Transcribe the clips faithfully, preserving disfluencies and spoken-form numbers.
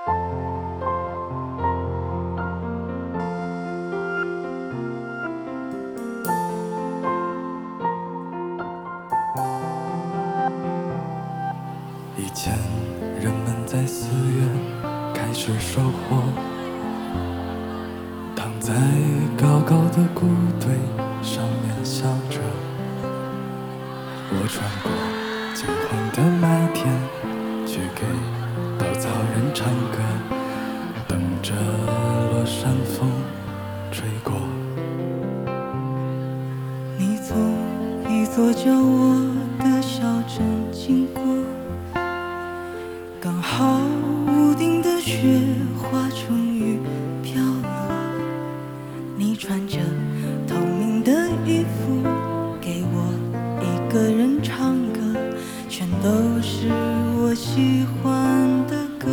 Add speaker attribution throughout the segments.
Speaker 1: 以前人们在四月开始收获，躺在高高的谷堆上面笑着。我穿过金黄的麦田，去给稻草人唱歌，等着落山风吹过。
Speaker 2: 你从一座叫我的小镇经过，刚好屋顶的雪花从雨飘落，你穿着透明的衣服给我一个人唱歌，全都是我喜欢的歌。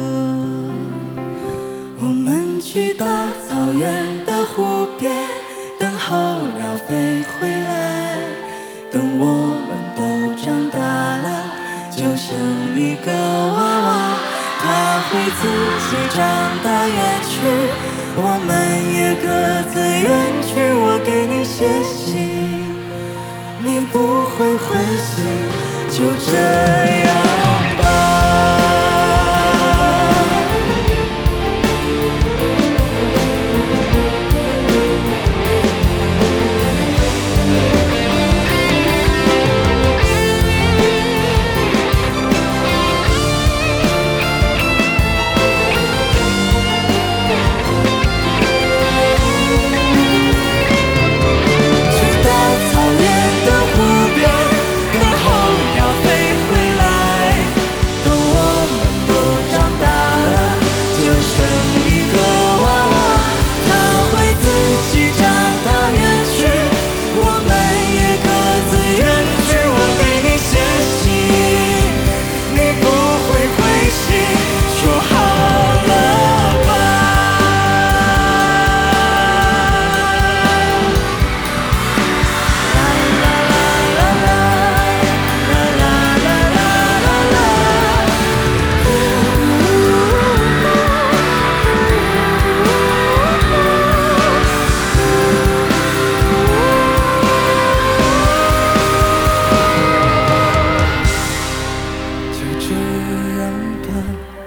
Speaker 2: 我们去大草原的湖边，等候鸟飞回来，等我们都长大了，就生一个娃娃，他会自己长大远去，我们也各自远去。我给你写信，你不会回信，就这样吧。就这样吧。